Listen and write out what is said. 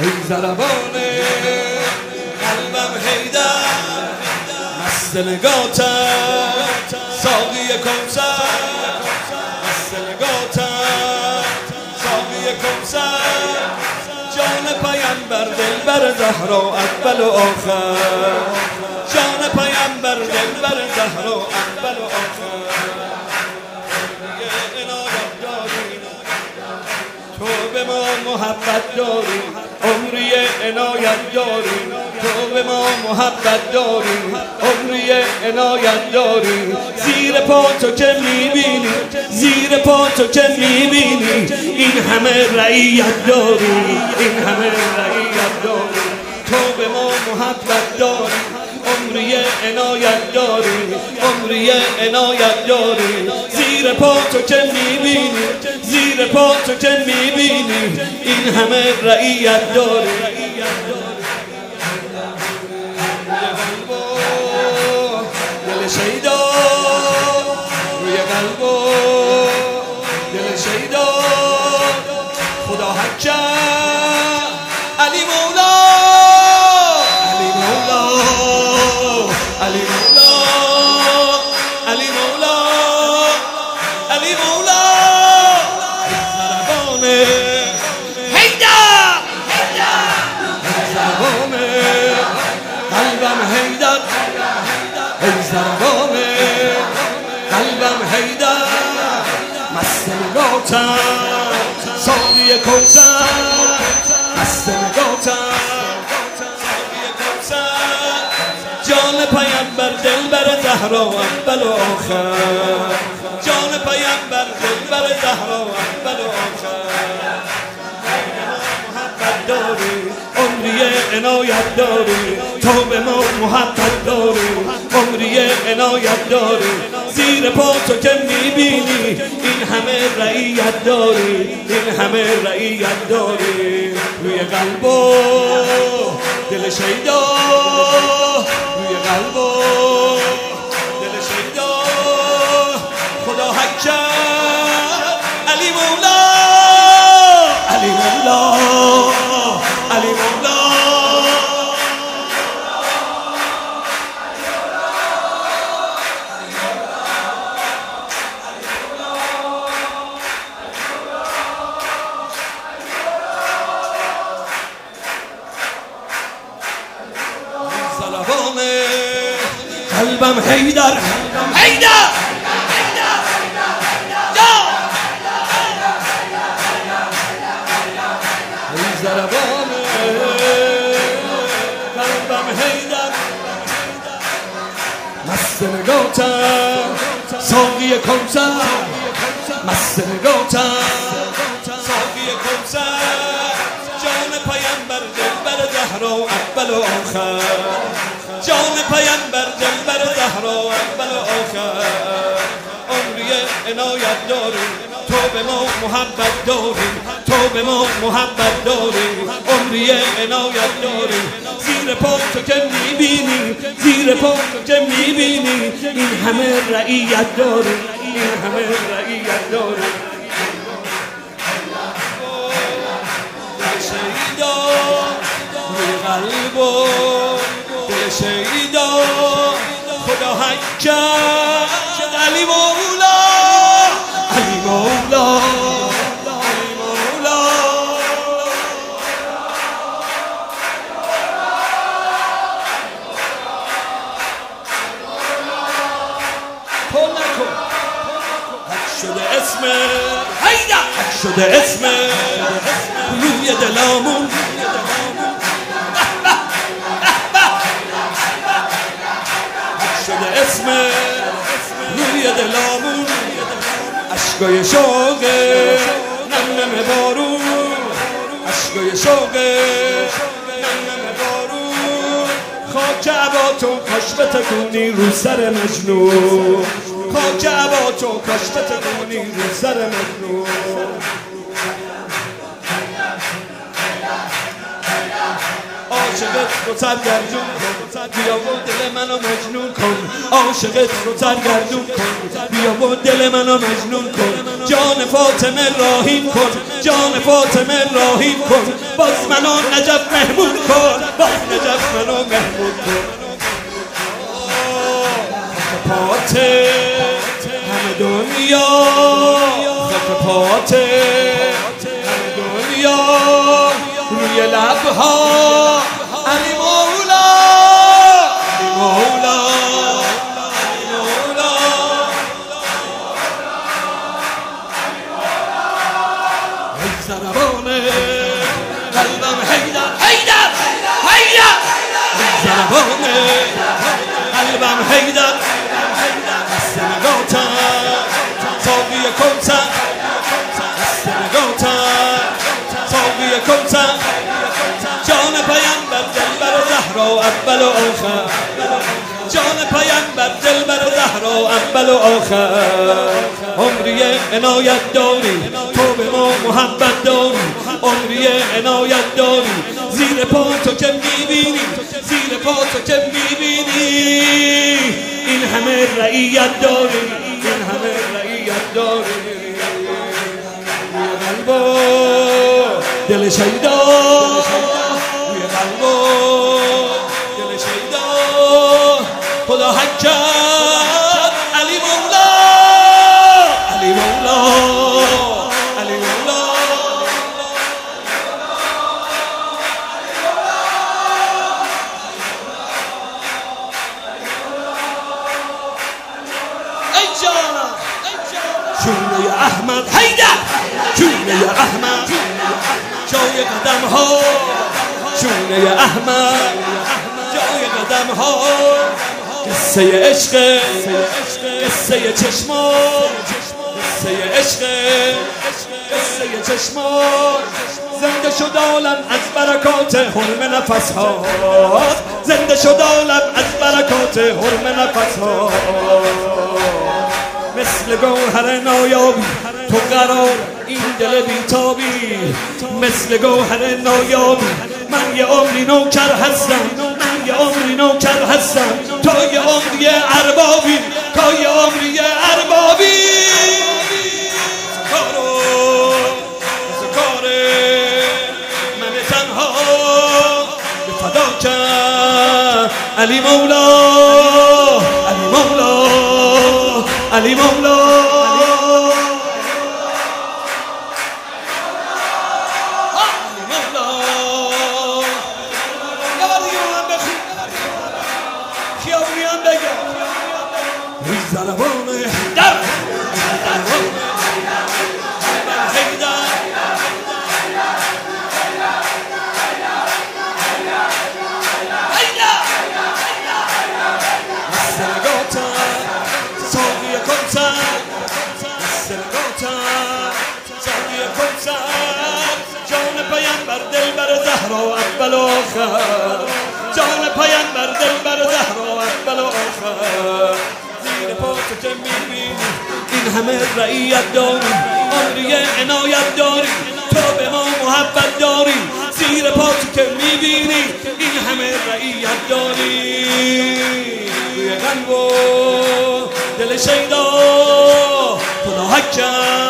ای ضربان قلبم حیدر، مست نگاتم ساقی کوثر، مست نگاتم ساقی کوثر، جان پیامبر دلبر زهرا اول و آخر، جان پیامبر دلبر زهرا اول و آخر. عنایت داری تو به ما محبت داری، عمری عنایت داری تو به ما محبت داری، عمری عنایت داری. زیر پا تو که میبینی، زیر پا تو که میبینی، این همه رعیت داری، این همه رعیت داری. تو به ما محبت داری، عمری عنایت داری، عمری عنایت داری. زیر پا تو که میبینی، زیر پا تو که میبینی، این همه رعیت داری. دل شیدا روی قلب و دل شیدا، خدا حکم علی مولا، علی مولا، علی مولا، علی مولا، علی مولا. ضربان حیدر، ضربان قلبم حیدر، ای ضربان قلبم حیدر، مست نگاتم ساقی کوثر، مست نگاتم ساقی کوثر، جان پیامبر دلبر زهرا اول و آخر، جان پیامبر دلبر زهرا اول و آخر. محبت داری، عمری عنایت داری، تو به ما محبت داری، عمری عنایت داری. زیر پا تو که میبینی، این همه رعیت داری، این همه رعیت داری. روی قلب و دل شیدا، روی قلب و دل شیدا، خدا حکم علی مولا، علی مولا، علی مولا. ضربان قلبم حیدر، حیدر، ضربان قلبم حیدر، مست نگاتم ساقی کوثر، مست نگاتم ساقی کوثر، جان پیامبر دلبر زهرا اول و آخر، جان پیامبر دلبر زهرا اول و آخر. عمری عنایت داری، تو به ما محبت داری، تو به ما محبت داری، عمری عنایت داری. زیر پا تو که میبینی، زیر پا تو که میبینی، این همه رعیت داری، این همه رعیت داری. دل شیدا روی قلب و دل شیدا، خدا حکم علی مولا، علی مولا، علی مولا. پل نکن، حک شده اسم حیدر، حک شده اسم روی دلامون، حک شده اسم روی دلامون. عشقای شوقه نم نم بارون، عشقای شوقه نم نم بارون. خاک عباتون کاش بتکونی رو سر مجنون، خاک عباتون کاش بتکونی رو سر مجنون. عاشقت رو سرگردون کن، بیا و دل منو مجنون کن، عاشقت رو سرگردون کن، بیا و دل منو مجنون کن. جان فاطمه راهیم کن، جان فاطمه راهیم کن، باز منو نجف محمود کن، باز نجف منو محمود کن. پاته همه دنیا، خط پاته همه دنیا، روی لبها علی مولا، علی مولا، علی مولا. ای ضربان قلبم حیدر، حیدر، حیدر، ای ضربان قلبم حیدر، سنگاتم ساقی کوثر، سنگاتم ساقی کوثر، جان پیامبر دلبر زهرا اول و آخر، جان پیامبر دلبر زهرا اول و آخر. عمری عنایت داری تو به ما محبت داری، عمری عنایت داری، زیر پا تو که میبینی، زیر پا تو که میبینی، این همه رعیت داری، این همه رعیت داری. روی قلب و دل شیدا، روی قلب و دل شیدا، خدا حق کرد علی مولا، علی مولا، علی مولا. ای جانم جونه احمد حیدر، جونه احمد جای قدم ها، جونه احمد جای قدم ها. قصه عشق، قصه چشمان، قصه عشق، قصه چشمان. زنده شد عالم از برکات حرم نفس ها، زنده شد عالم از برکات حرم نفس ها. مثل گوهر نایابی تو قرار این دل بیتابی، مثل گوهر نایابی من یه عمری نوکر هستم، من یه عمری نوکر هستم، تا یه عمری اربابی، تا یه عمری اربابی. کارو کار من تنها به فدا کرد علی مولا، علی مولا، علی مولا. ضربان در ساقی کوثر، ساقی کوثر، جان پیامبر دلبر زهرا اول و آخر، جان پیامبر دلبر زهرا اول و آخر. زیر پا تو که میبینی این همه رعیت داری، عمری عنایت داری، تو به ما محبت داری، زیر پا تو که میبینی این همه رعیت داری. روی قلب و دل شیدا خدا حق کرد